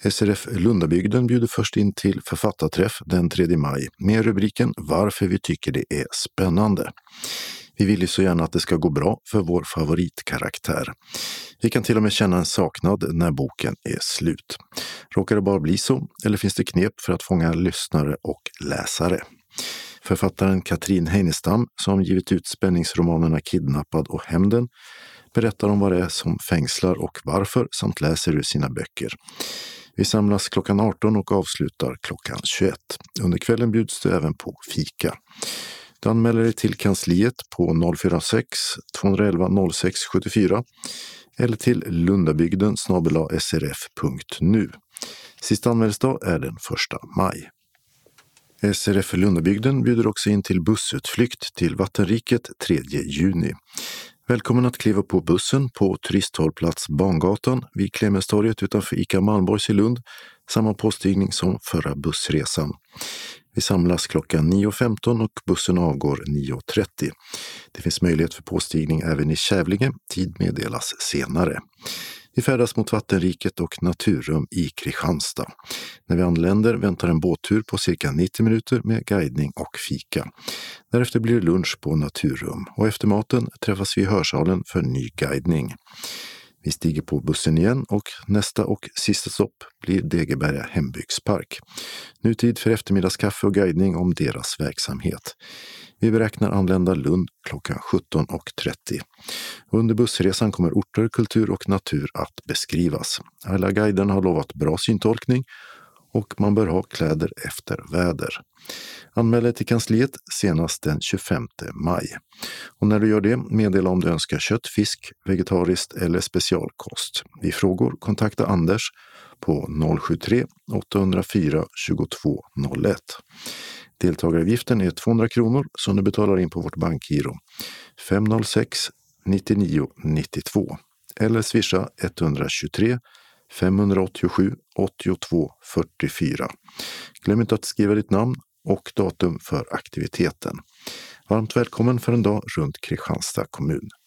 SRF Lundabygden bjuder först in till författarträff den 3 maj med rubriken Varför vi tycker det är spännande. Vi vill ju så gärna att det ska gå bra för vår favoritkaraktär. Vi kan till och med känna en saknad när boken är slut. Råkar det bara bli så, eller finns det knep för att fånga lyssnare och läsare? Författaren Katrin Heinestam, som givit ut spänningsromanerna Kidnappad och Hämnden, berättar om vad det är som fängslar och varför samt läser ur sina böcker. Vi samlas klockan 18 och avslutar klockan 21. Under kvällen bjuds det även på fika. Du anmäler dig till kansliet på 046 211 06 74 eller till lundabygden@srf.nu. Sista anmälningsdag är den 1 maj. SRF Lundabygden bjuder också in till bussutflykt till Vattenriket 3 juni. Välkommen att kliva på bussen på turisthållplats Bangatan vid Clemenstorget utanför ICA Malmborgs i Lund. Samma påstigning som förra bussresan. Vi samlas klockan 9.15 och bussen avgår 9.30. Det finns möjlighet för påstigning även i Kävlinge. Tid meddelas senare. Vi färdas mot Vattenriket och Naturrum i Kristianstad. När vi anländer väntar en båttur på cirka 90 minuter med guidning och fika. Därefter blir det lunch på Naturrum och efter maten träffas vi i hörsalen för ny guidning. Vi stiger på bussen igen och nästa och sista stopp blir Degeberga hembygdspark. Nu tid för eftermiddagskaffe och guidning om deras verksamhet. Vi beräknar anlända Lund klockan 17.30. Under bussresan kommer orter, kultur och natur att beskrivas. Alla guiderna har lovat bra syntolkning och man bör ha kläder efter väder. Anmäl dig till kansliet senast den 25 maj. Och när du gör det, meddela om du önskar kött, fisk, vegetariskt eller specialkost. Vid frågor kontakta Anders på 073 804 2201. Deltagaravgiften är 200 kronor som du betalar in på vårt bankgiro 506 99 92 eller swisha 123 587 82 44. Glöm inte att skriva ditt namn och datum för aktiviteten. Varmt välkommen för en dag runt Kristianstad kommun.